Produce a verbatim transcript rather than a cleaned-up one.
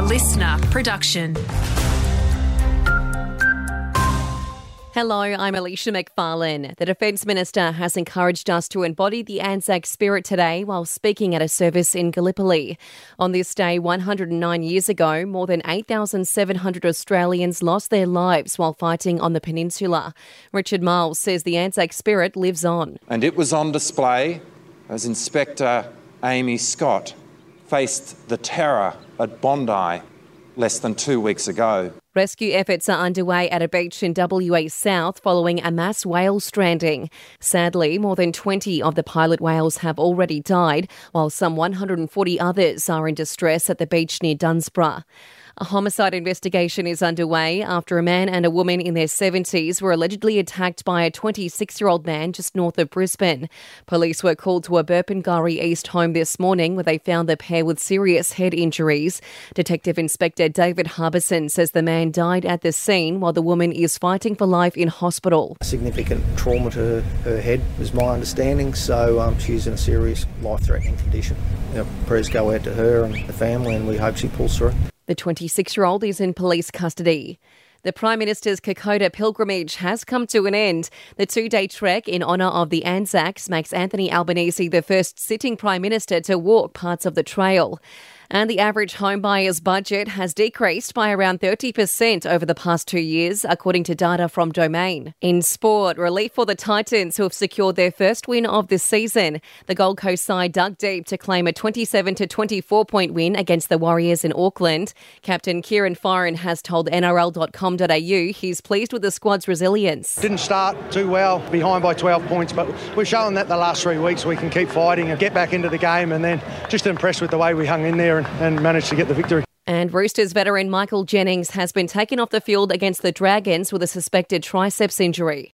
listener production. Hello, I'm Alicia McFarlane. The Defence Minister has encouraged us to embody the Anzac spirit today while speaking at a service in Gallipoli. On this day one hundred nine years ago, more than eight thousand seven hundred Australians lost their lives while fighting on the peninsula. Richard Miles says the Anzac spirit lives on. And it was on display as Inspector Amy Scott faced the terror at Bondi less than two weeks ago. Rescue efforts are underway at a beach in W A South following a mass whale stranding. Sadly, more than twenty of the pilot whales have already died, while some one hundred forty others are in distress at the beach near Dunsborough. A homicide investigation is underway after a man and a woman in their seventies were allegedly attacked by a twenty-six-year-old man just north of Brisbane. Police were called to a Burpengary East home this morning where they found the pair with serious head injuries. Detective Inspector David Harbison says the man died at the scene while the woman is fighting for life in hospital. Significant trauma to her, her head was my understanding, so um, she's in a serious life-threatening condition. Our prayers go out to her and the family, and we hope she pulls through. The twenty-six-year-old is in police custody. The Prime Minister's Kokoda pilgrimage has come to an end. The two-day trek in honour of the Anzacs makes Anthony Albanese the first sitting Prime Minister to walk parts of the trail. And the average home buyer's budget has decreased by around thirty percent over the past two years, according to data from Domain. In sport, relief for the Titans, who have secured their first win of the season. The Gold Coast side dug deep to claim a twenty-seven to twenty-four point win against the Warriors in Auckland. Captain Kieran Foran has told N R L dot com dot A U he's pleased with the squad's resilience. Didn't start too well, behind by twelve points, but we've shown that the last three weeks we can keep fighting and get back into the game, and then just impressed with the way we hung in there and, and managed to get the victory. And Roosters veteran Michael Jennings has been taken off the field against the Dragons with a suspected triceps injury.